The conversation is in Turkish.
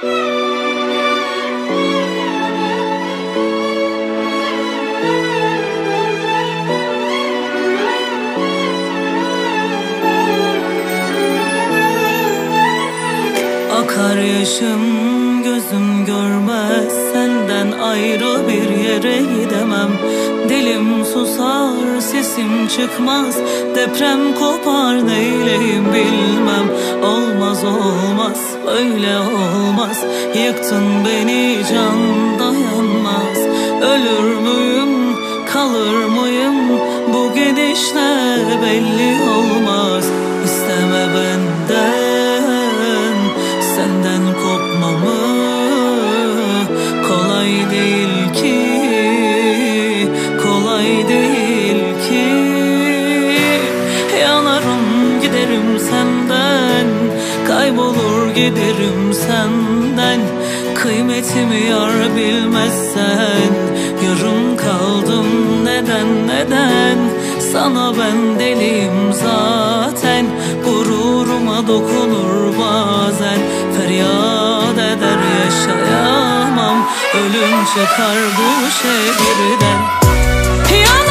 Akar yaşım gözüm görmez, senden ayrı bir yere gidemem. Dilim susar, sesim çıkmaz, deprem kopar, neyleyim bilmem. Olmaz olmaz, öyle olmaz, yıktın beni, can dayanmaz. Ölür müyüm, kalır mıyım, bu gidişle belli olmaz. İsteme benden, senden kopmamı, kolay değil ki, kolay değil ki. Yanarım giderim senden, kaybolur giderim senden. Kıymetimi yar bilmezsen, yarım kaldım neden neden. Sana ben deliyim zaten, gururuma dokunur bazen. Feryat eder yaşayamam, ölüm çıkar bu şehirden.